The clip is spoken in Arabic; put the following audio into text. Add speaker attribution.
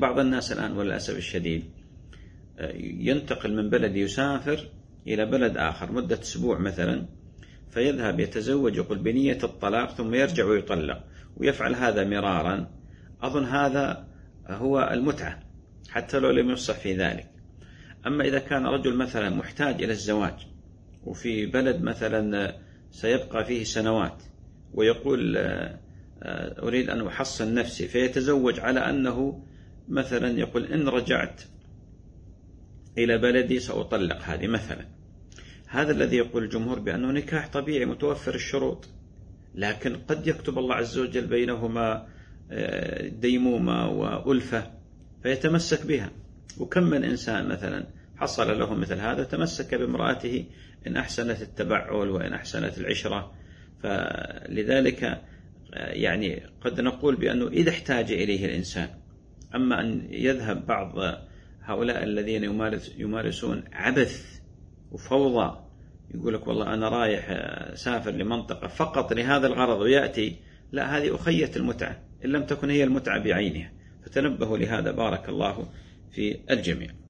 Speaker 1: بعض الناس الآن وللأسف الشديد ينتقل من بلد، يسافر إلى بلد آخر مدة أسبوع مثلا، فيذهب يتزوج يقول بنية الطلاق ثم يرجع ويطلق، ويفعل هذا مرارا. أظن هذا هو المتعة حتى لو لم يصح في ذلك. أما إذا كان رجل مثلا محتاج إلى الزواج وفي بلد مثلا سيبقى فيه سنوات، ويقول أريد أن أحصن نفسي، فيتزوج على أنه مثلا يقول إن رجعت إلى بلدي سأطلق هذه مثلا. هذا الذي يقول الجمهور بأنه نكاح طبيعي متوفر الشروط، لكن قد يكتب الله عز وجل بينهما ديمومة وألفة فيتمسك بها. وكم من إنسان مثلا حصل له مثل هذا تمسك بامرأته إن أحسنت التبعل وإن أحسنت العشرة. فلذلك يعني قد نقول بأنه إذا احتاج إليه الإنسان. أما أن يذهب بعض هؤلاء الذين يمارسون عبث وفوضى، يقول لك والله أنا رايح سافر لمنطقة فقط لهذا الغرض ويأتي، لا، هذه أخية المتعة إن لم تكن هي المتعة بعينها. فتنبهوا لهذا، بارك الله في الجميع.